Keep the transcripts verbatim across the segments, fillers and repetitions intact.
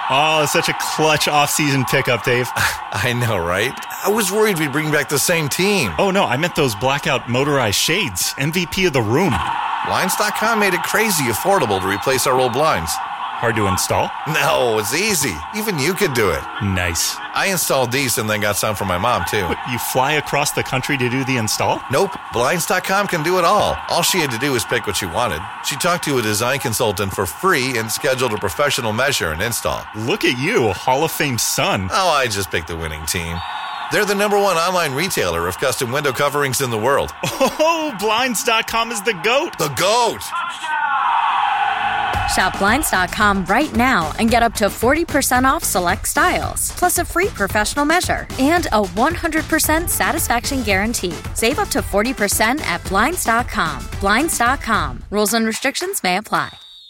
Oh, such a clutch off-season pickup, Dave. I know, right? I was worried we'd bring back the same team. Oh, no, I meant those blackout motorized shades. M V P of the room. Blinds dot com made it crazy affordable to replace our old blinds. Hard to install? No, it's easy. Even you could do it. Nice. I installed these and then got some for my mom, too. What, you fly across the country to do the install? Nope. Blinds dot com can do it all. All she had to do was pick what she wanted. She talked to a design consultant for free and scheduled a professional measure and install. Look at you, Hall of Fame son. Oh, I just picked the winning team. They're the number one online retailer of custom window coverings in the world. Oh, Blinds dot com is the GOAT. The GOAT! Shop Blinds dot com right now and get up to forty percent off select styles, plus a free professional measure and a one hundred percent satisfaction guarantee. Save up to forty percent at Blinds dot com. Blinds dot com. Rules and restrictions may apply.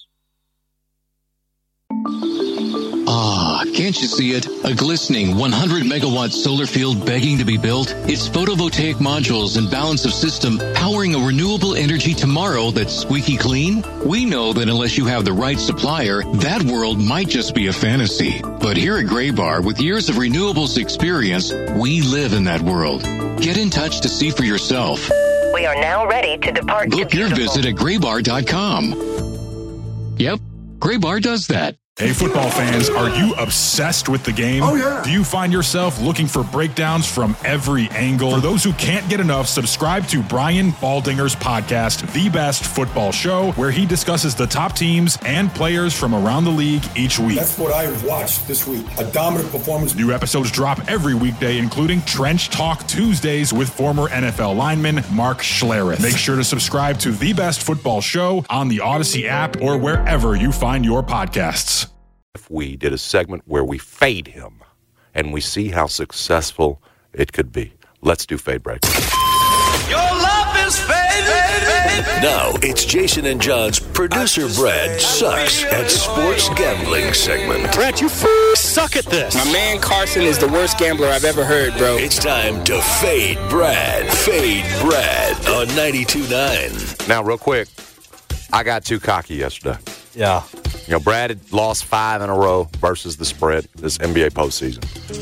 Ah, can't you see it? A glistening one hundred megawatt solar field begging to be built? It's photovoltaic modules and balance of system powering a renewable energy tomorrow that's squeaky clean? We know that unless you have the right supplier, that world might just be a fantasy. But here at Graybar, with years of renewables experience, we live in that world. Get in touch to see for yourself. We are now ready to depart. Book your visit at graybar dot com. Yep, Graybar does that. Hey, football fans, are you obsessed with the game? Oh, yeah. Do you find yourself looking for breakdowns from every angle? For those who can't get enough, subscribe to Brian Baldinger's podcast, The Best Football Show, where he discusses the top teams and players from around the league each week. That's what I watched this week. A dominant performance. New episodes drop every weekday, including Trench Talk Tuesdays with former N F L lineman Mark Schlereth. Make sure to subscribe to The Best Football Show on the Odyssey app or wherever you find your podcasts. If we did a segment where we fade him and we see how successful it could be. Let's do Fade Brad. Your love is fading. Now it's Jason and John's producer Brad sucks at sports gambling segment. Brad, you f- suck at this. My man Carson is the worst gambler I've ever heard, bro. It's time to Fade Brad. Fade Brad on ninety-two point nine. Now, real quick, I got too cocky yesterday. Yeah. You know, Brad had lost five in a row versus the spread this N B A postseason.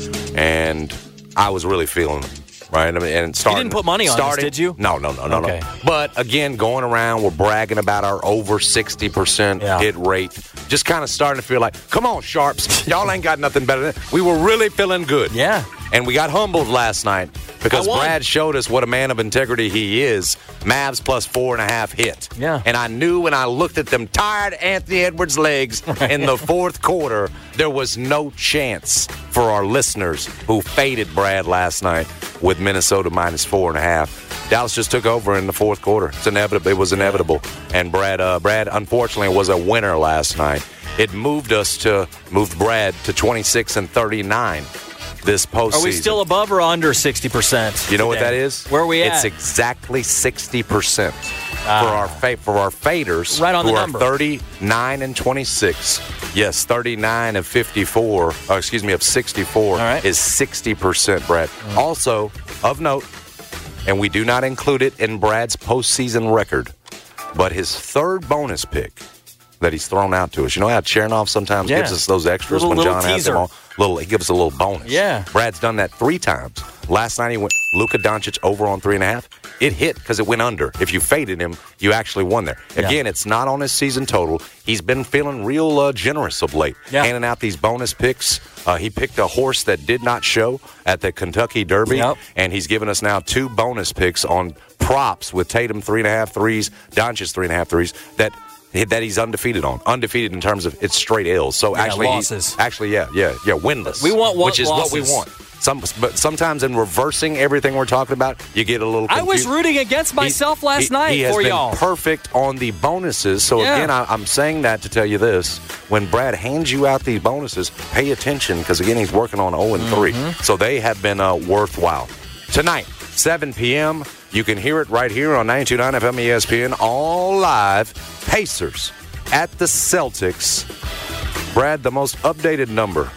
And I was really feeling them, right? I mean, and starting, you didn't put money on starting, this, did you? No, no, no, no, okay. no. But, again, going around, we're bragging about our over sixty percent yeah. hit rate. Just kind of starting to feel like, come on, Sharps. Y'all ain't got nothing better than that. We were really feeling good. Yeah. And we got humbled last night because Brad showed us what a man of integrity he is. Mavs plus four and a half hit. Yeah. And I knew when I looked at them tired Anthony Edwards legs in the fourth quarter, there was no chance for our listeners who faded Brad last night with Minnesota minus four and a half. Dallas just took over in the fourth quarter. It's inevitable. It was inevitable. And Brad, uh, Brad, unfortunately, was a winner last night. It moved us to moved Brad to twenty-six and thirty-nine. This postseason. Are we still above or under sixty percent? You know today? What that is? Where are we at? It's exactly sixty percent ah. for our fa- for our faders. Right on who the are number. thirty-nine and twenty-six. Yes, thirty-nine of fifty-four. Oh, excuse me, of sixty-four right. is sixty percent, Brad. Mm. Also, of note, and we do not include it in Brad's postseason record, but his third bonus pick that he's thrown out to us. You know how Chernoff sometimes yeah. gives us those extras little, when little John teaser. has them on? Little, he gives us a little bonus. Yeah. Brad's done that three times. Last night he went Luka Doncic over on three and a half. It hit because it went under. If you faded him, you actually won there. Again, yeah. it's not on his season total. He's been feeling real uh, generous of late, yeah. handing out these bonus picks. Uh, he picked a horse that did not show at the Kentucky Derby, yep. and he's given us now two bonus picks on props with Tatum three and a half threes, Doncic three and a half threes that. that he's undefeated on. Undefeated in terms of it's straight L's. So yeah, actually, losses. He, actually, yeah, yeah, yeah, winless. We want what which is losses. what we want. Some, but sometimes in reversing everything we're talking about, you get a little confused. I was rooting against myself he, last he, night he has for been y'all. Perfect on the bonuses. So yeah. again, I, I'm saying that to tell you this: when Brad hands you out these bonuses, pay attention because again, he's working on zero and three. Mm-hmm. So they have been uh, worthwhile. Tonight, seven p.m. You can hear it right here on ninety-two point nine F M E S P N, all live. Pacers at the Celtics. Brad, the most updated number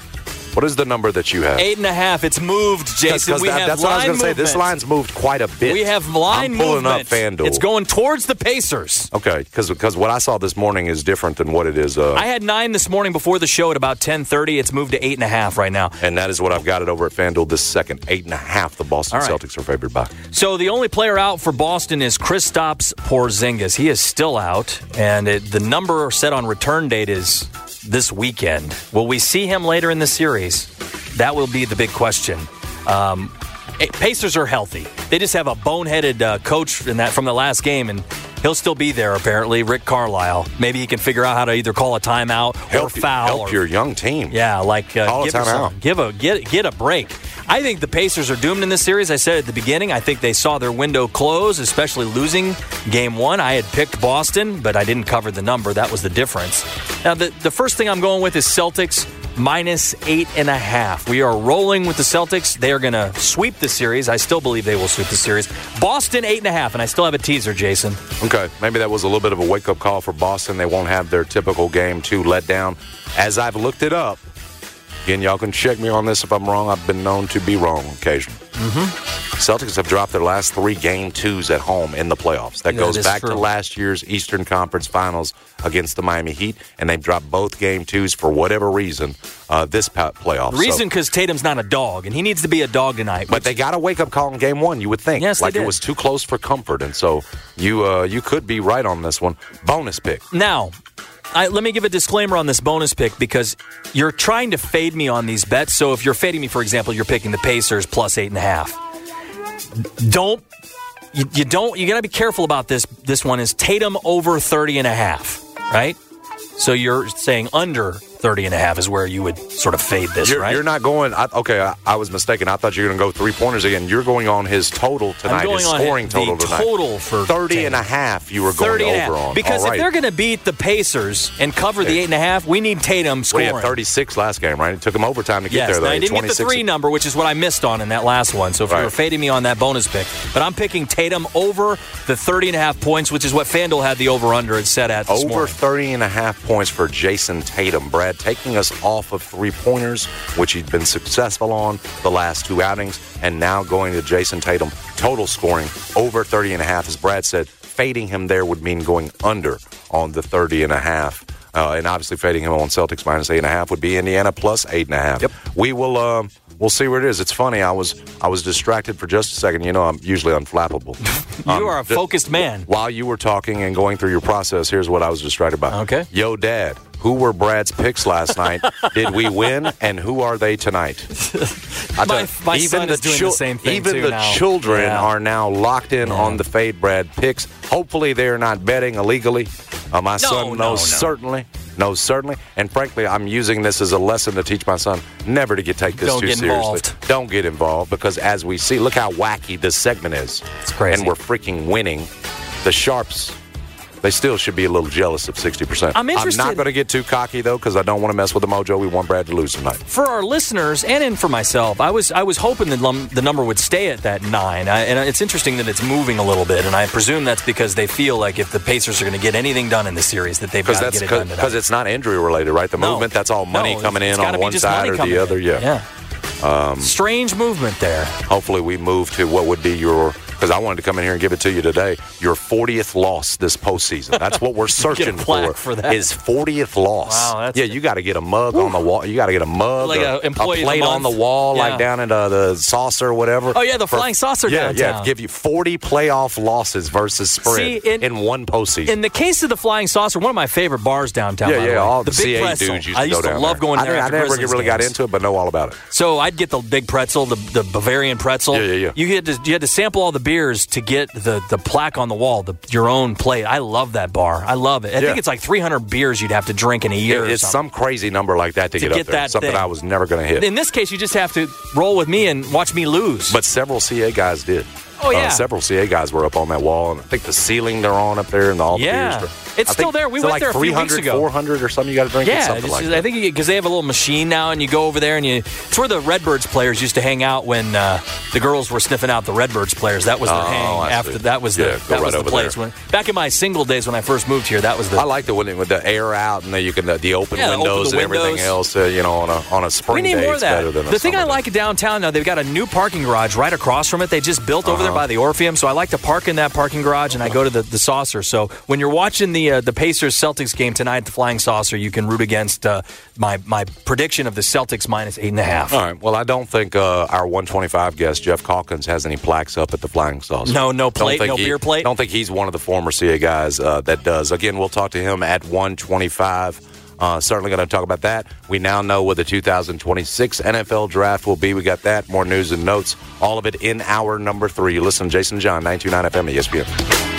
What is the number that you have? Eight and a half. It's moved, Jason. Cause we that, have that's line what I was going to say. This movement. line's moved quite a bit. We have line I'm pulling movement. up FanDuel. It's going towards the Pacers. Okay, because because what I saw this morning is different than what it is. Uh, I had nine this morning before the show at about ten thirty. It's moved to eight and a half right now. And that is what I've got it over at FanDuel this second. Eight and a half the Boston right. Celtics are favored by. So the only player out for Boston is Kristaps Porzingis. He is still out, and it, the number set on return date is this weekend. Will we see him later in the series? That will be the big question. Um, Pacers are healthy. They just have a boneheaded uh, coach in that from the last game, and he'll still be there, apparently, Rick Carlisle. Maybe he can figure out how to either call a timeout help, or foul. Help or, your young team. Yeah, like uh, call give, a timeout. give a get get a break. I think the Pacers are doomed in this series. I said at the beginning, I think they saw their window close, especially losing game one. I had picked Boston, but I didn't cover the number. That was the difference. Now, the, the first thing I'm going with is Celtics minus eight and a half. We are rolling with the Celtics. They are going to sweep the series. I still believe they will sweep the series. Boston eight and a half, and I still have a teaser, Jason. Okay, maybe that was a little bit of a wake-up call for Boston. They won't have their typical game two letdown. As I've looked it up, again, y'all can check me on this if I'm wrong. I've been known to be wrong occasionally. Mm-hmm. Celtics have dropped their last three game twos at home in the playoffs. That Yeah, goes that is back true. to last year's Eastern Conference Finals against the Miami Heat, and they've dropped both game twos for whatever reason uh, this pa- playoff. The reason because so, Tatum's not a dog, and he needs to be a dog tonight. But they got a wake-up call in game one, you would think. Yes, like they did. It was too close for comfort, and so you uh, you could be right on this one. Bonus pick. Now, I, let me give a disclaimer on this bonus pick because you're trying to fade me on these bets. So if you're fading me, for example, you're picking the Pacers plus eight and a half. Don't you, you don't you got to be careful about this. This one is Tatum over thirty and a half, right? So you're saying under thirty and a half is where you would sort of fade this, you're, right? You're not going, I, okay, I, I was mistaken. I thought you were going to go three-pointers again. You're going on his total tonight, I'm going his on scoring the total tonight. total for thirty Tatum. and a half you were going thirty and a half. over on. Because All right. if they're going to beat the Pacers and cover the eight and a half, we need Tatum Well, scoring. he had thirty-six last game, right? It took him overtime to get Yes, there, though. now I He had didn't get the twenty-six three number, which is what I missed on in that last one. So if Right. you were fading me on that bonus pick. But I'm picking Tatum over the thirty and a half points, which is what FanDuel had the over-under at set at this Over morning. thirty and a half points for Jason Tatum. Brad, taking us off of three-pointers, which he's been successful on the last two outings, and now going to Jason Tatum. Total scoring over thirty and a half. As Brad said, fading him there would mean going under on the thirty and a half. Uh, and obviously fading him on Celtics minus eight and a half would be Indiana plus eight and a half. Yep. We will um, we'll see where it is. It's funny, I was I was distracted for just a second. You know, I'm usually unflappable. You Um, are a focused man. While you were talking and going through your process, here's what I was distracted by. Okay. Yo, Dad, who were Brad's picks last night? Did we win? And who are they tonight? I My- tell- my son is doing the same thing, Even too, the now. children Yeah. are now locked in Yeah. on the Fade Brad picks. Hopefully, they're not betting illegally. Uh, my son no, knows no. certainly. Knows certainly. And frankly, I'm using this as a lesson to teach my son never to get take this Don't too get seriously. involved. Don't get involved because as we see, look how wacky this segment is. It's crazy. And we're freaking winning. The Sharps, they still should be a little jealous of sixty percent. I'm interested- I'm not going to get too cocky, though, because I don't want to mess with the mojo. We want Brad to lose tonight. For our listeners and in for myself, I was I was hoping that lum, the number would stay at that nine. I, and it's interesting that it's moving a little bit, and I presume that's because they feel like if the Pacers are going to get anything done in the series, that they've got to Because get it done tonight. because it's not injury related, right? The No. movement, that's all money No, coming it's in gotta on be one just side money or coming the in. other. Yeah. Yeah. Um, Strange movement there. Hopefully, we move to what would be your. Because I wanted to come in here and give it to you today. Your fortieth loss this postseason. That's what we're searching Get a plaque for. for that. Is fortieth loss. Wow, that's- yeah, you got to get a mug on the wall. You got to get a mug, Like or a employee of the plate on the month. wall, Yeah. like down at uh, the saucer or whatever. Oh, yeah, the flying saucer Yeah, yeah. downtown. Give you forty playoff losses versus spread See, in- in one postseason. In the case of the Flying Saucer, one of my favorite bars downtown. yeah, by the yeah. way. All the the, Big C A Pretzel. dudes used I to used go to down love there. going I, there. didn't- I after never Grizzlies really got games. into it, but know all about it. So I'd get the big pretzel, the, the Bavarian pretzel. Yeah, yeah, yeah. You had to you had to sample all the beers to get the, the plaque on the wall, the, your own plate. I love that bar. I love it. I Yeah. think it's like three hundred beers you'd have to drink in a year. It- or it's something. some crazy number like that to, To get, get up there. that Something thing. I was never going to hit. In this case, you just have to roll with me and watch me lose. But several C A guys did. Oh, yeah. Uh, several C A guys were up on that wall, and I think the ceiling they're on up there and all the yeah. beers. It's I still think, there. We so went like there a few weeks ago. four hundred or something you got to drink? Yeah, something like I that. think because they have a little machine now, and you go over there and you. It's where the Redbirds players used to hang out when uh, the girls were sniffing out the Redbirds players. That was their Oh, hang I after see. that was Yeah, the go that right was the over place. there. When, back in my single days when I first moved here, that was the. I like the when with the air out and the, you can the, the open Yeah, windows open the and everything windows. else. Uh, you know, on a on a spring We need day, more of it's that. better than a The thing I summer day. like downtown now, they've got a new parking garage right across from it. They just built over there Uh-huh. by the Orpheum, so I like to park in that parking garage, and I go to the, the Saucer. So when you're watching the uh, the Pacers Celtics game tonight at the Flying Saucer, you can root against uh, my my prediction of the Celtics minus eight and a half. All right. Well, I don't think uh, our one twenty-five guest Jeff Calkins has any plaques up at the Flying Saucer. No, no Don't plate, think no he- beer plate. Don't think he's one of the former C A guys uh, that does. Again, we'll talk to him at one twenty-five. Uh, certainly going to talk about that. We now know what the two thousand twenty-six N F L draft will be. We got that. More news and notes. All of it in hour number three. You listen to Jason and John, nine two nine F M at E S P N.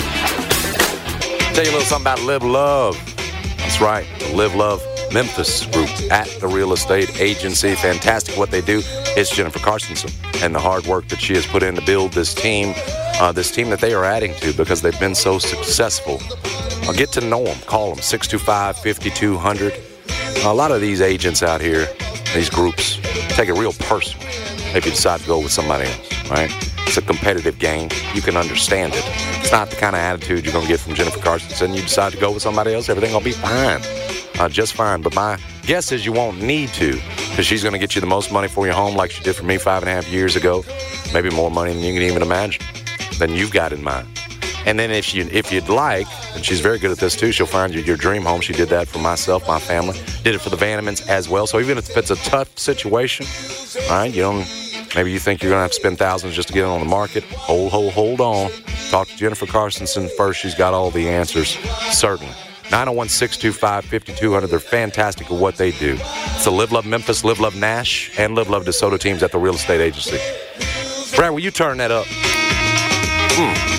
Tell you a little something about Live Love. That's right. The Live Love Memphis group at the real estate agency. Fantastic what they do. It's Jennifer Carstensen and the hard work that she has put in to build this team, uh, this team that they are adding to because they've been so successful. I'll get to know them. Call them six two five, five two zero zero. A lot of these agents out here, these groups, take it real personal if you decide to go with somebody else, right? It's a competitive game. You can understand it. It's not the kind of attitude you're going to get from Jennifer Carstensen. You decide to go with somebody else, everything will be fine. Uh, just fine. But my guess is you won't need to because she's going to get you the most money for your home like she did for me five and a half years ago. Maybe more money than you can even imagine, than you've got in mind. And then if, you, if you'd like, and she's very good at this too, she'll find you your dream home. She did that for myself, my family. Did it for the Vannemans as well. So even if it's a tough situation, all right, you don't, maybe you think you're going to have to spend thousands just to get it on the market. Hold, hold, hold on. Talk to Jennifer Carstensen first. She's got all the answers, certainly. nine oh one, six two five, five two zero zero. They're fantastic at what they do. It's the Live Love Memphis, Live Love Nash, and Live Love DeSoto teams at the real estate agency. Brad, will you turn that up? Mm.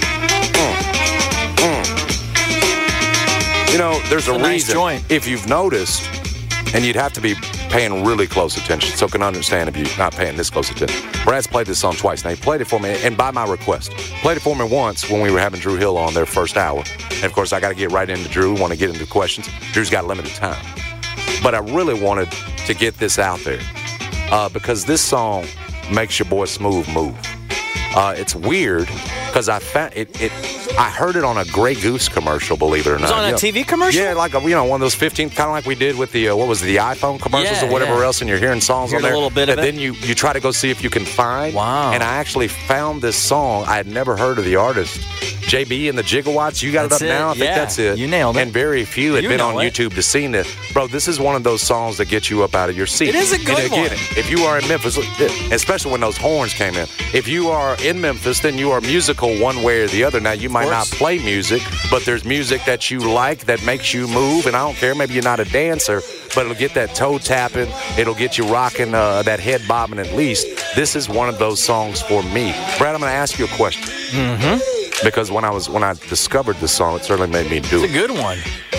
You know, there's a, a nice reason, joint. if you've noticed, and you'd have to be paying really close attention, so can understand if you're not paying this close attention. Brad's played this song twice. Now, he played it for me, and by my request. Played it for me once when we were having Drew Hill on their first hour. And, of course, I got to get right into Drew. want to get into questions. Drew's got limited time. But I really wanted to get this out there uh, because this song makes your boy Smooth move. Uh, it's weird because I found it, it. I heard it on a Grey Goose commercial. Believe it or not, It was on You a know, T V commercial? Yeah, like a, you know, one of those fifteen, kind of like we did with the uh, what was it, the iPhone commercials Yeah, or whatever yeah. else, and you're hearing songs Heard on there. a little bit of and it. then you you try to go see if you can find. Wow. And I actually found this song. I had never heard of the artist. J B and the Gigawatts. You got That's it up it. now. I think Yeah, that's it. you nailed it. And very few had You been know on it. YouTube to seen it. Bro, this is one of those songs that get you up out of your seat. It is a good and again, one. If you are in Memphis, especially when those horns came in, if you are in Memphis, then you are musical one way or the other. Now, you might not course. play music, but there's music that you like that makes you move, and I don't care. Maybe you're not a dancer, but it'll get that toe tapping. It'll get you rocking, uh, that head bobbing at least. This is one of those songs for me. Brad, I'm going to ask you a question. Mm-hmm. Because when I was when I discovered this song, it certainly made me do It's a it. good one.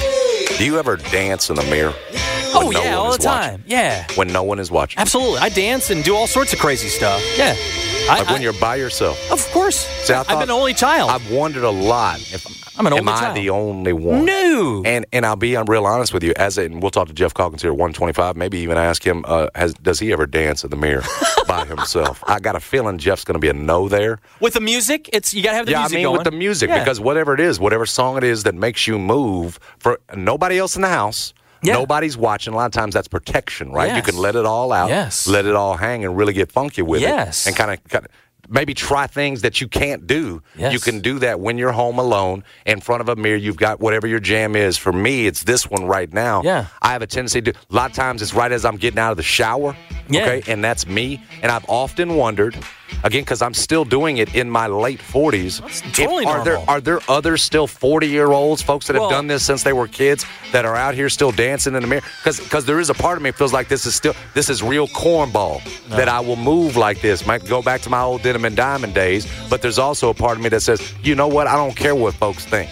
Do you ever dance in the mirror? Oh, when no yeah, one all is the time. watching? Yeah. When no one is watching? Absolutely. I dance and do all sorts of crazy stuff. Yeah. I, Like when I- you're by yourself? Of course. See, I I've thought- been an only child. I've wondered a lot if I'm an am only I child. the only one? No. And and I'll be I'm real honest with you. As a, and we'll talk to Jeff Calkins here at one twenty-five. Maybe even ask him, uh, has does he ever dance in the mirror by himself? I got a feeling Jeff's going to be a no there. With the music, it's you got to have the yeah, music I mean going. with the music Yeah. because whatever it is, whatever song it is that makes you move, for nobody else in the house. Yeah. Nobody's watching. A lot of times that's protection, right? Yes. You can let it all out, Yes. let it all hang, and really get funky with Yes. it, and kind of, kind of maybe try things that you can't do. Yes. You can do that when you're home alone in front of a mirror. You've got whatever your jam is. For me, it's this one right now. Yeah. I have a tendency to. A lot of times, it's right as I'm getting out of the shower. Yeah. Okay, and that's me. And I've often wondered. Again, because I'm still doing it in my late forties. totally If- are there normal. are there other still forty-year-olds, folks that have Well- done this since they were kids, that are out here still dancing in the mirror? Because there is a part of me that feels like this is still this is real cornball, that I will move like this. Might go back to my old Denim and Diamond days, but there's also a part of me that says, you know what? I don't care what folks think.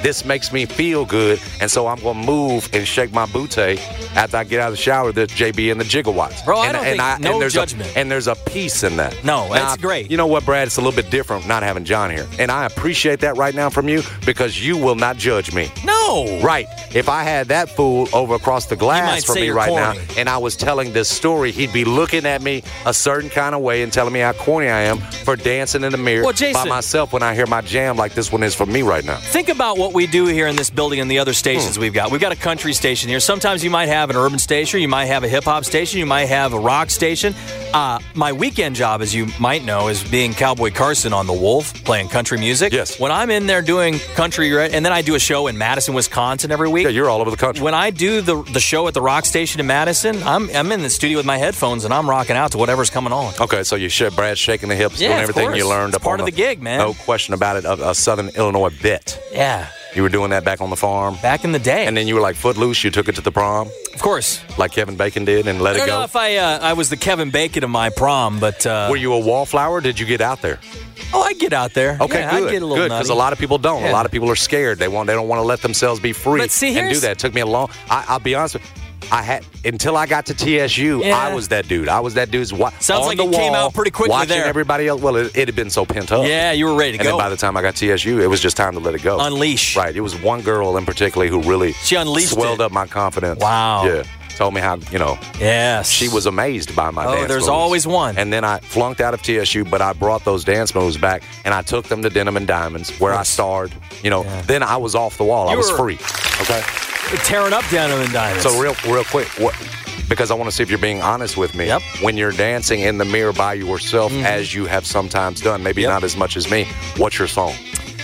this makes me feel good, and so I'm going to move and shake my booty after I get out of the shower. That's J B and the Gigawatts. Bro, I and, don't and think I, no and there's judgment. A, and there's a peace in that. No, now, that's great. You know what, Brad? It's a little bit different not having John here, and I appreciate that right now from you because you will not judge me. No. Right. If I had that fool over across the glass from me right corny. now, and I was telling this story, he'd be looking at me a certain kind of way and telling me how corny I am for dancing in the mirror well, Jason, by myself when I hear my jam like this one is for me right now. Think about what we do here in this building and the other stations hmm. we've got. We've got a country station here. Sometimes you might have an urban station. You might have a hip-hop station. You might have a rock station. Uh, my weekend job, as you might know, is being Cowboy Carson on The Wolf, playing country music. Yes. When I'm in there doing country, and then I do a show in Madison, Wisconsin every week. Yeah, you're all over the country. When I do the the show at the rock station in Madison, I'm I'm in the studio with my headphones and I'm rocking out to whatever's coming on. Okay, so you should Brad shaking the hips, yeah, doing everything course. you learned it's up part on of the gig, man. No question about it. A, a Southern Illinois vet. Yeah. You were doing that back on the farm? Back in the day. And then you were like footloose, you took it to the prom? Of course. Like Kevin Bacon did and let I don't it go? know if I uh, I was the Kevin Bacon of my prom, but... Uh, were you a wallflower or did you get out there? Oh, I get out there. Okay, yeah, good. I get a little good, because a lot of people don't. Yeah. A lot of people are scared. They want. They don't want to let themselves be free but see, and do that. It took me a long... I, I'll be honest with you. I had until I got to T S U. Yeah. I was that dude. I was that dude's wa- Sounds on like the it wall, came out pretty quickly watching there. everybody else. Well, it, it had been so pent up. Yeah, you were ready to and go. And then by the time I got to T S U, it was just time to let it go. Unleash. Right. It was one girl in particular who really she unleashed swelled it. up my confidence. Wow. Yeah. Told me how, you know. Yes. She was amazed by my oh, dance there's moves. always one. And then I flunked out of T S U, but I brought those dance moves back, and I took them to Denim and Diamonds, where yes. I starred. You know, yeah. Then I was off the wall. You I was were free. Okay? Tearing up Denim and Diamonds. So real real quick, what, because I want to see if you're being honest with me. Yep. When you're dancing in the mirror by yourself, mm-hmm. as you have sometimes done, maybe yep. not as much as me, what's your song?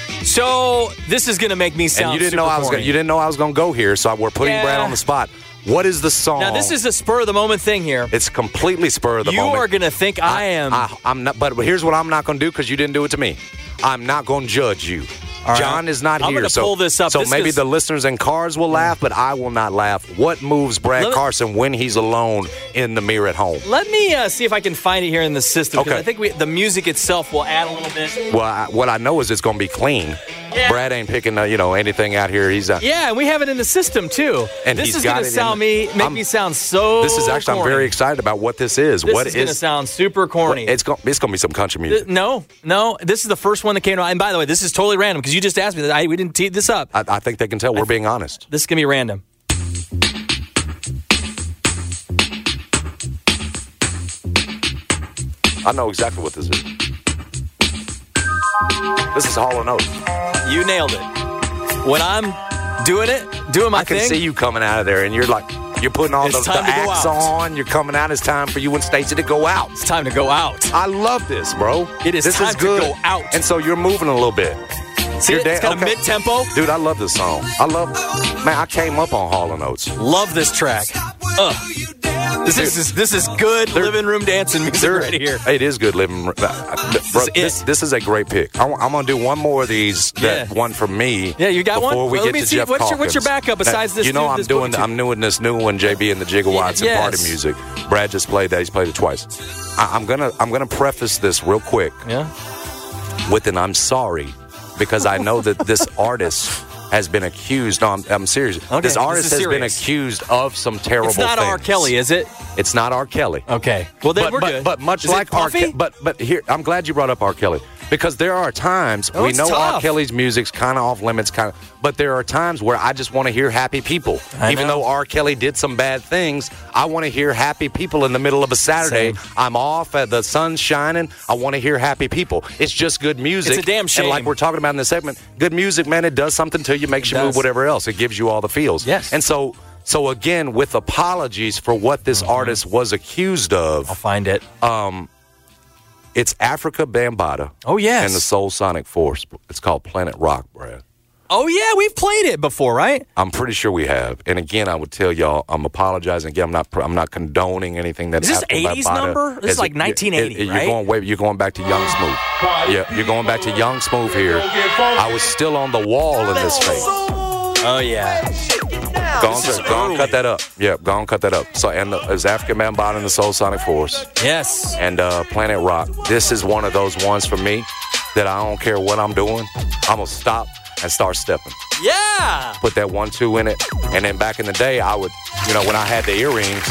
So this is going to make me sound and you didn't super know I was corny. gonna, you didn't know I was going to go here, so we're putting yeah. Brad on the spot. What is the song? Now, this is a spur of the moment thing here. It's completely spur of the you moment. You are going to think I, I am. I, I'm not, but here's what I'm not going to do because you didn't do it to me. I'm not going to judge you. All John right. is not I'm here. I'm going to so, pull this up. So this maybe is, the listeners in cars will laugh, but I will not laugh. What moves Brad me, Carson when he's alone in the mirror at home? Let me uh, see if I can find it here in the system. Okay. I think we, the music itself will add a little bit. Well, I, what I know is it's going to be clean. Yeah. Brad ain't picking uh, you know anything out here. He's uh, yeah, and we have it in the system too. And this he's is got going to it sound in, me make I'm, me sound so. This is actually corny. I'm very excited about what this is. This what is going to sound super corny. What, it's going it's going to be some country music. Uh, no, no, this is the first one that came to mind. And by the way, this is totally random because you just asked me that. I, we didn't tee this up. I, I think they can tell we're being honest. This is going to be random. I know exactly what this is. This is Hall and Oates. You nailed it. When I'm doing it, doing my I can thing, see you coming out of there, and you're like, you're putting all the, the acts on. You're coming out. It's time for you and Stacey to go out. It's time to go out. I love this, bro. It is this time is good. to go out. And so you're moving a little bit. See, you're it? It's da- got okay. a mid-tempo. Dude, I love this song. I love, man, I came up on Hall and Oates. Love this track. Ugh. This Dude, is this is good living room dancing music right here. It is good living room. Bro, this, this is a great pick. I'm, I'm going to do one more of these. That yeah. One from me. Yeah, you got before one? we well, get let me to see. Jeff What's your, what's your Calkins. backup besides this? You know, new, I'm this doing I'm doing this new one, J B and the Gigawatts yes. and party music. Brad just played that. He's played it twice. I, I'm gonna I'm gonna preface this real quick. Yeah. With an I'm sorry, because I know that this artist has been accused. No, I'm, I'm serious. Okay, this artist this has serious. been accused of some terrible things. It's not things. R. Kelly, is it? It's not R. Kelly. Okay. Well, then but, we're but, good. But much is like R. Kelly, Puffy? but but here, I'm glad you brought up R. Kelly because there are times oh, we know tough. R. Kelly's music's kind of off limits, kind of. But there are times where I just want to hear happy people. I Even know. though R. Kelly did some bad things, I want to hear happy people in the middle of a Saturday. Same. I'm off, uh, the sun's shining. I want to hear happy people. It's just good music. It's a damn shame. And like we're talking about in this segment, good music, man, it does something to you, makes it you does. move, whatever else. It gives you all the feels. Yes. And so. So again, with apologies for what this mm-hmm. artist was accused of, I'll find it. Um, it's Africa Bambaataa. Oh yes, and the Soul Sonic Force. It's called Planet Rock, Brad. Oh yeah, we've played it before, right? I'm pretty sure we have. And again, I would tell y'all, I'm apologizing. Again, I'm not. I'm not condoning anything that's. Is this eighties number? This is like nineteen eighty, it, it, right? You're going way. You're going back to Young Smooth. Yeah, you're going back to Young Smooth here. I was still on the wall in this phase. Oh yeah. Go on, go on, cut that up. Yeah, go on, cut that up. So, and the, it's Africa Bambaataa and the Soul Sonic Force. Yes. And uh, Planet Rock. This is one of those ones for me that I don't care what I'm doing. I'm gonna stop. and start stepping. Yeah. Put that one, two in it. And then back in the day, I would, you know, when I had the earrings,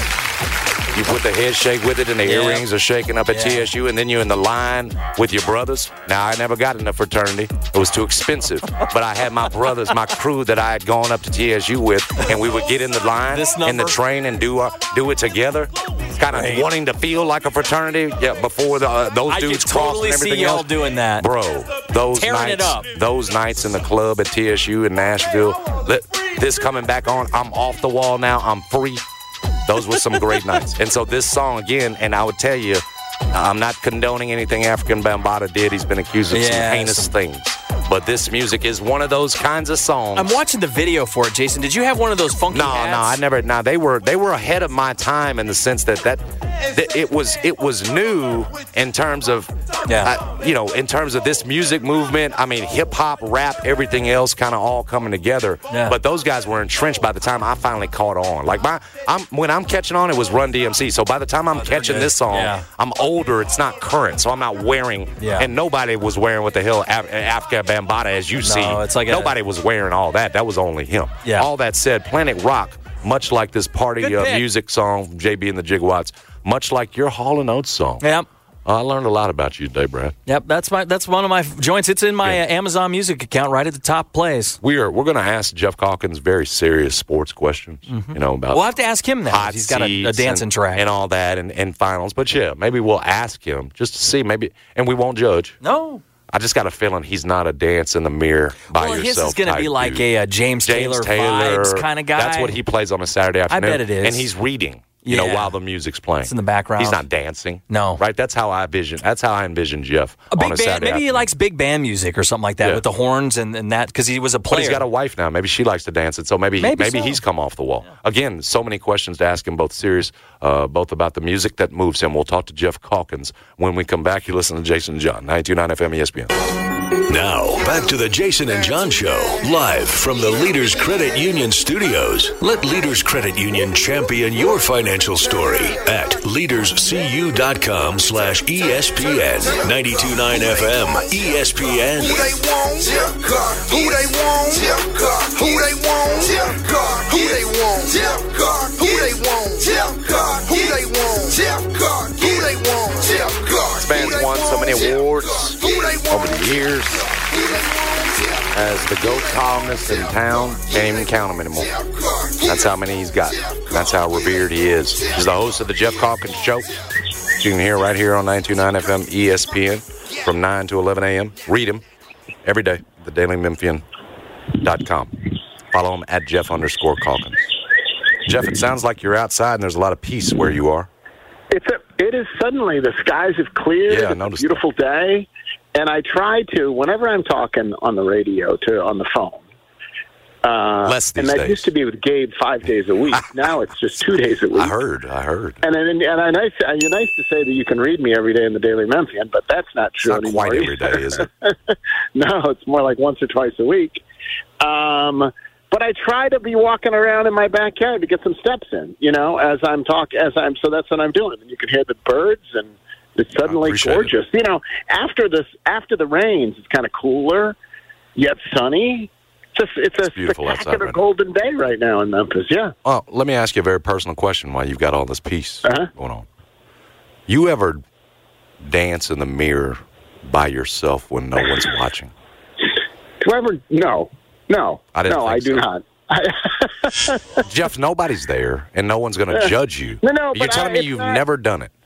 you put the head shake with it, and the yeah. earrings are shaking up at yeah. T S U, and then you're in the line with your brothers. Now, I never got in a fraternity. It was too expensive. But I had my brothers, my crew that I had gone up to T S U with, and we would get in the line in the train and do uh, do it together, kind of right. wanting to feel like a fraternity yeah, before the, uh, those I dudes could crossed totally and everything see y'all else. doing that. Bro, those Tearing nights, it up. those nights in the club at T S U in Nashville, this coming back on, I'm off the wall now, I'm free. Those were some great nights. And so this song, again, and I would tell you, I'm not condoning anything African Bambaataa did. He's been accused of yes. some heinous things. But this music is one of those kinds of songs. I'm watching the video for it, Jason. Did you have one of those funky no, hats? No, no, I never. No, they were they were ahead of my time in the sense that that, that it was it was new in terms of yeah. uh, you know in terms of this music movement. I mean, hip hop, rap, everything else, kind of all coming together. Yeah. But those guys were entrenched by the time I finally caught on. Like my, I'm when I'm catching on, it was Run D M C. So by the time I'm oh, catching this song, yeah. I'm older. It's not current, so I'm not wearing. Yeah. And nobody was wearing what the hell Af- Africa Bambaataa as you see. No, it's like nobody a, was wearing all that. That was only him. Yeah. All that said, Planet Rock, much like this party uh, music song from J B and the Gigawatts, much like your Hall and Oates song. Yep. Uh, I learned a lot about you today, Brad. Yep, that's my that's one of my joints. It's in my uh, Amazon Music account, right at the top plays. We are we're going to ask Jeff Calkins very serious sports questions. Mm-hmm. You know about. We'll have to ask him that. He's got a, a dancing and, track and all that, and, and finals. But yeah, maybe we'll ask him just to see. Maybe, and we won't judge. No. I just got a feeling he's not a dance in the mirror by well, yourself. Well, his is going to be like dude. a, a James, James Taylor, Taylor vibes kind of guy. That's what he plays on a Saturday afternoon. I bet it is. And he's reading, you yeah. know, while the music's playing. It's in the background. He's not dancing. No. Right? That's how I envision. That's how I envision Jeff a big on a band, Saturday Maybe afternoon. he likes big band music or something like that yeah. with the horns and, and that because he was a player. But he's got a wife now. Maybe she likes to dance, and so maybe maybe, maybe so. he's come off the wall. Yeah. Again, so many questions to ask him, both serious, uh, both about the music that moves him. We'll talk to Jeff Calkins when we come back. You listen to Jason and John, ninety-two point nine F M E S P N. Now, back to the Jason and John Show, live from the Leaders Credit Union studios. Let Leaders Credit Union champion your financial story at leaderscu.com slash ESPN. ninety-two point nine F M, E S P N. Who they want? Who they want? Who they want? Who they want? Who they want? Who they want? Who they want? This band's won so many awards over the years. As the GOAT columnist in town, can't even count him anymore. That's how many he's got. That's how revered he is. He's the host of the Jeff Calkins Show. You can hear right here on ninety-two point nine F M E S P N from nine to eleven a.m. Read him every day at the daily memphian dot com. Follow him at Jeff underscore Calkins. Jeff, it sounds like you're outside and there's a lot of peace where you are. It's a, it is suddenly, the skies have cleared. Yeah, I it's noticed a beautiful that. day. And I try to, whenever I'm talking on the radio, to on the phone. Uh, Less these and that days. used to be with Gabe five days a week. Now it's just two days a week. I heard, I heard. And and, and I nice, you're nice to say that you can read me every day in the Daily Memphian, but that's not true It's not anymore. quite every day, is it? No, it's more like once or twice a week. Um, but I try to be walking around in my backyard to get some steps in, you know, as I'm talk, as I'm. So that's what I'm doing. And you can hear the birds, and it's suddenly gorgeous. It. You know, after this, after the rains, it's kind of cooler, yet sunny. It's a, it's it's a beautiful spectacular outside, golden day right now in Memphis. Yeah. Well, let me ask you a very personal question while you've got all this peace uh-huh. going on. You ever dance in the mirror by yourself when no one's watching? Do I ever? No. No. I didn't no, think I do so. not. Jeff, nobody's there, and no one's going to judge you. No, no, You're but telling I, me it's you've not, never done it.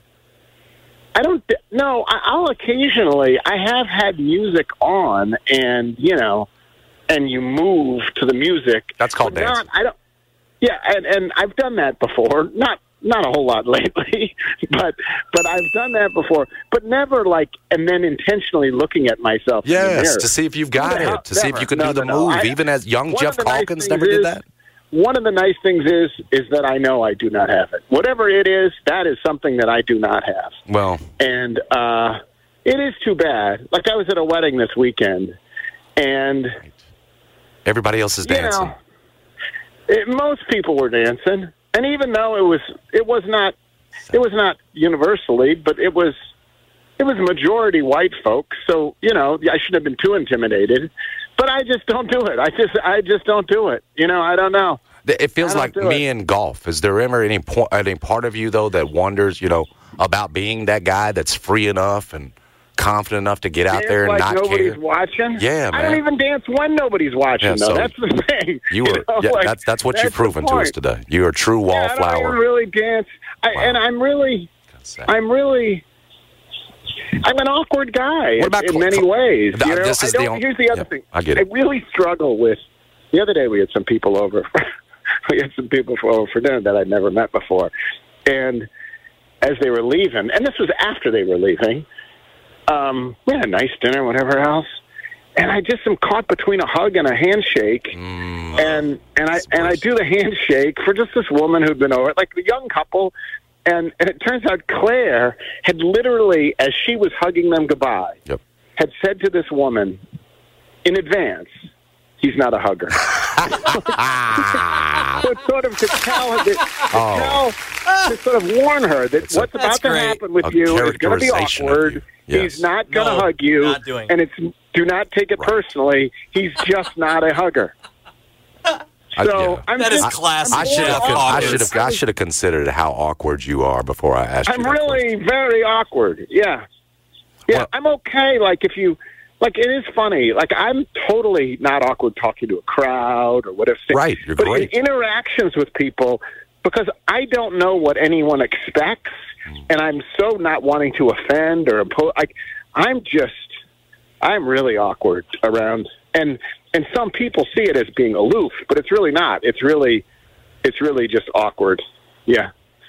I don't. No, I, I'll occasionally. I have had music on, and you know, and you move to the music. That's called but not, dancing. I don't. Yeah, and, and I've done that before. Not not a whole lot lately, but but I've done that before. But never like, and then intentionally looking at myself. in the Yes, mirror. to see if you've got Never. it, to see if you can No, do the no, no. move. I- Even as young one Jeff of the nice Calkins things never did is- that. One of the nice things is is that I know I do not have it. Whatever it is, that is something that I do not have. Well, And uh, it is too bad. Like I was at a wedding this weekend, and everybody else is you dancing. know, it, most people were dancing, and even though it was it was not it was not universally, but it was it was majority white folks. So you know, I shouldn't have been too intimidated. but I just don't do it. I just I just don't do it. You know, I don't know. It feels like me in golf. Is there ever any point, any part of you though that wonders, you know, about being that guy that's free enough and confident enough to get out dance there and like not nobody's care? watching? Yeah, man. I don't even dance when nobody's watching, Yeah, though. so That's the thing. You were. You know, yeah, like, that's that's what that's you've proven the to us point. today. You're a true Yeah, I don't wallflower. even really dance. I, Wow. And I'm really, I'm really, I'm an awkward guy What about in cl- many cl- ways. Th- You know? this is I the don't, on- here's the other yeah, thing. I get it. I really struggle with. The other day we had some people over. we had some people for, over for dinner that I'd never met before, and as they were leaving, and this was after they were leaving, um, we had a nice dinner, whatever else, and I just am caught between a hug and a handshake, Mm, and and I and I do the handshake for just this woman who'd been over, like a young couple, and and it turns out Claire had literally, as she was hugging them goodbye, Yep. had said to this woman in advance, "He's not a hugger." So it's sort of to tell her that, to, Oh. tell, to sort of warn her that It's a- what's about to great. happen with A you is going to be characterization of awkward. you. Yes. He's not going to No, hug you, not doing and it's do not take it Right. personally. He's just not a hugger. I- So yeah. I'm That just, is classic. I I'm should really have. I awkward. should have. I should have considered how awkward you are before I asked you. I'm that really question. very awkward. Yeah. Yeah, Well- I'm okay. Like, if you, like, it is funny. Like, I'm totally not awkward talking to a crowd or whatever. Right, you're but great. in interactions with people, because I don't know what anyone expects, Mm. and I'm so not wanting to offend or impose. Like, I'm just, I'm really awkward around, and and some people see it as being aloof, but it's really not. It's really, it's really just awkward. Yeah.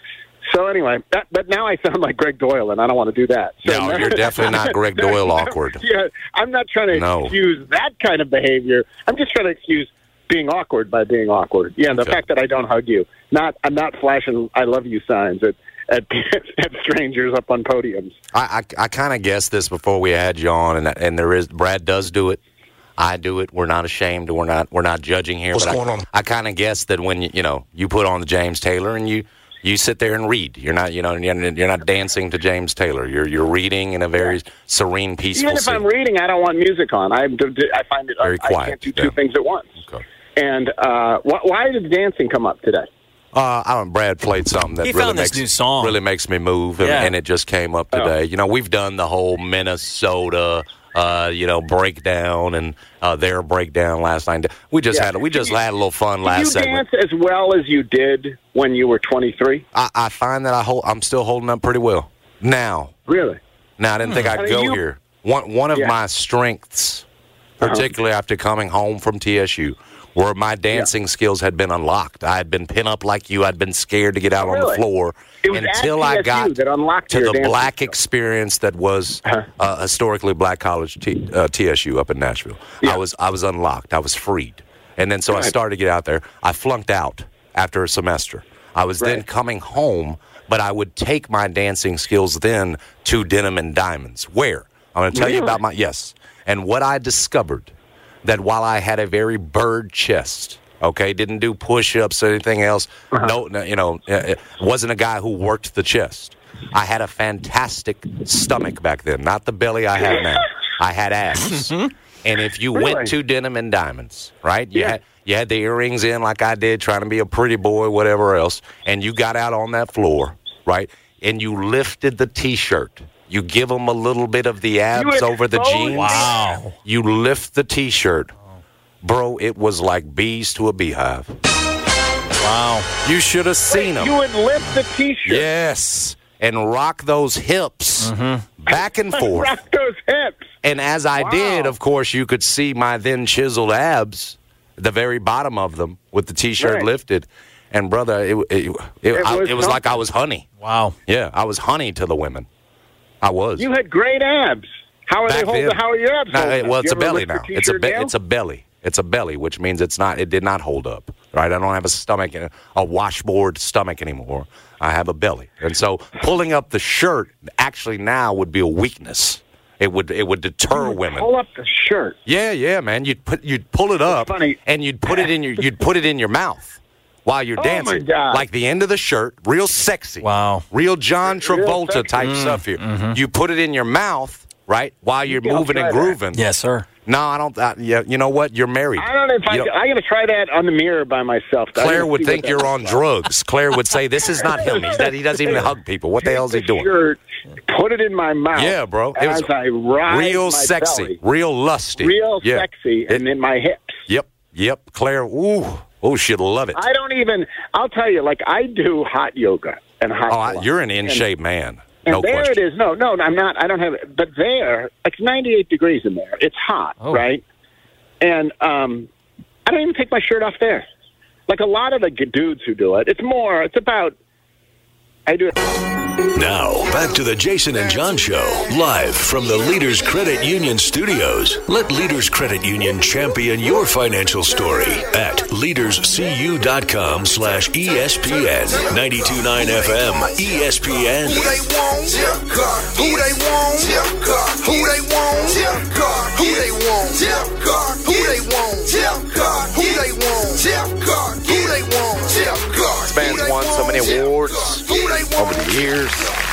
So anyway, that, but now I sound like Greg Doyle, and I don't want to do that. So No, you're definitely not Greg Doyle awkward. Yeah, I'm not trying to No. excuse that kind of behavior. I'm just trying to excuse being awkward by being awkward. Yeah, the Okay. fact that I don't hug you. Not, I'm not flashing "I love you" signs at at, at strangers up on podiums. I I, I kind of guessed this before we had you on, and and there is Brad does do it. I do it. We're not ashamed. We're not. We're not judging here. What's but going I, on? I kind of guessed that when you you know you put on the James Taylor and you you sit there and read. You're not you know you're you're not dancing to James Taylor. You're you're reading in a very serene, peaceful. Even if scene. I'm reading, I don't want music on. I I find it Very I, quiet, I can't do yeah. two things at once. Okay. And uh, wh- why did dancing come up today? Uh, I don't. Brad played something that He really found this makes new song. really makes me move, and, Yeah. and it just came up today. You know, we've done the whole Minnesota, uh, you know, breakdown and uh, their breakdown last night. We just Yeah. had we just had a little fun Did last you segment. dance as well as you did when you were twenty-three? I, I find that I hold, I'm still holding up pretty well now. Really? Now I didn't think I I'd mean, go you- here. One one of Yeah. my strengths, particularly after coming home from T S U, where my dancing skills had been unlocked. I had been pin up like you. I'd been scared to get out on the Really? floor It was until at I T S U got that unlocked to your the dancing black skills. experience that was Uh-huh. uh, historically black college T, uh, T S U up in Nashville. Yeah. I was I was unlocked. I was freed, and then so I Right. started to get out there. I flunked out after a semester. I was then Right. coming home, but I would take my dancing skills then to Denim and Diamonds. Where? I'm going to tell you Really? about my yes. And what I discovered that while I had a very bird chest, okay, didn't do push-ups or anything else, Uh-huh. no, no, you know, uh, wasn't a guy who worked the chest. I had a fantastic stomach back then, not the belly I have now. I had abs. And if you Really? went to Denim and Diamonds, right? You Yeah. had you had the earrings in like I did, trying to be a pretty boy, whatever else, and you got out on that floor, right? And you lifted the T-shirt. You give them a little bit of the abs over the exposed jeans. Wow. You lift the T-shirt. Bro, it was like bees to a beehive. Wow. You should have seen them. You would lift the T-shirt. Yes. And rock those hips back and forth. Rock those hips. And as I Wow. did, of course, you could see my then chiseled abs, the very bottom of them, with the T-shirt Right. lifted. And, brother, it, it, it, It I- was it was like something. I was honey. Wow. Yeah, I was honey to the women. I was. You had great abs. How are Back they holding? then. How are your abs? No, holding it- up? well, You it's a ever belly lift your now. It's a T-shirt be- down? it's a belly. It's a belly, which means it's not. It did not hold up. Right? I don't have a stomach, a washboard stomach anymore. I have a belly, and so pulling up the shirt actually now would be a weakness. It would it would deter women. Pull up the shirt. Yeah, yeah, man. You'd put you'd pull it up, funny. and you'd put it in your you'd put it in your mouth while you're Oh, my dancing, God. like the end of the shirt, real sexy. Wow. Real John Travolta sexy. type stuff here. You put it in your mouth, right, while you're Yeah, I'll moving and try that. grooving. Yes, sir. No, I don't. Uh, yeah, you know what? You're married. I don't know if I, You know- I'm going to try that on the mirror by myself. I Claire gotta would see think what you're that on looks like. drugs. Claire would say, this is not him. He's not, he doesn't even hug people. What the hell is he doing? Shirt, put it in my mouth. Yeah, bro. It was as I ride real my sexy, belly. real lusty. Real yeah. sexy, and in my hips. Yep, yep. Claire, ooh, oh, she'd love it. I don't even, I'll tell you, like, I do hot yoga and hot Oh, I, Pilates. you're an And- in-shape man. And No there question. it is. No, no, I'm not. I don't have it. But there, it's ninety-eight degrees in there. It's hot, Oh. right? And um, I don't even take my shirt off there. Like a lot of the g- dudes who do it, it's more, it's about, I do it. Now, back to the Jason and John Show, live from the Leaders Credit Union studios. Let Leaders Credit Union champion your financial story at leaderscu.com slash ESPN. ninety-two point nine F M, E S P N. Who they want? Jeff God. Who they want? Jeff God. Who they want? Jeff God. Who they want? Jeff God. Who they want? Jeff God. Who they want? Jeff God. Who they want? Jeff God. This man's won so many awards over the years.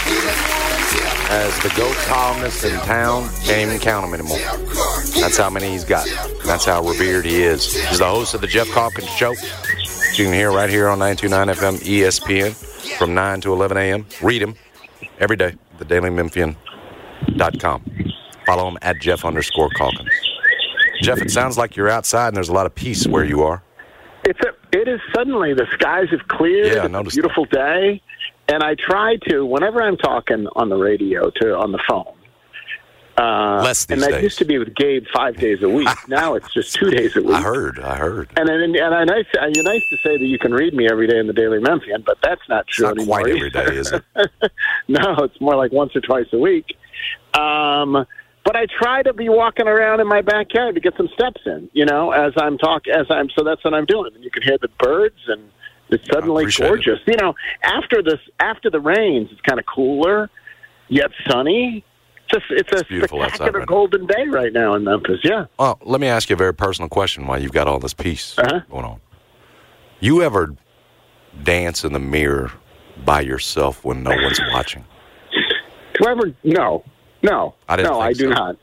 As the GOAT columnist in town, can't even count him anymore. That's how many he's got. That's how revered he is. He's the host of the Jeff Calkins Show. You can hear right here on ninety-two point nine F M E S P N from nine to eleven a.m. Read him every day at the daily memphian dot com. Follow him at Jeff underscore Calkins. Jeff, it sounds like you're outside and there's a lot of peace where you are. It's a, it is suddenly, the skies have cleared. Yeah, I it's a noticed beautiful day. And I try to, whenever I'm talking on the radio, to on the phone. Uh, Less these and that days. used to be with Gabe five days a week. Now it's just two days a week. I heard, I heard. And and, and I nice, uh, you're nice to say that you can read me every day in the Daily Memphian, but that's not It's true not anymore. quite every day, is it? No, it's more like once or twice a week. Um, but I try to be walking around in my backyard to get some steps in, you know, as I'm talk, as I'm. So that's what I'm doing. And you can hear the birds, and it's suddenly appreciate gorgeous. You know, after this, after the rains, it's kind of cooler, yet sunny. It's a, it's a beautiful outside spectacular right now. golden day right now in Memphis. Yeah. Well, let me ask you a very personal question while you've got all this peace Uh-huh. going on. You ever dance in the mirror by yourself when no one's watching? Do I ever? No, no, I didn't no. think I do so. not.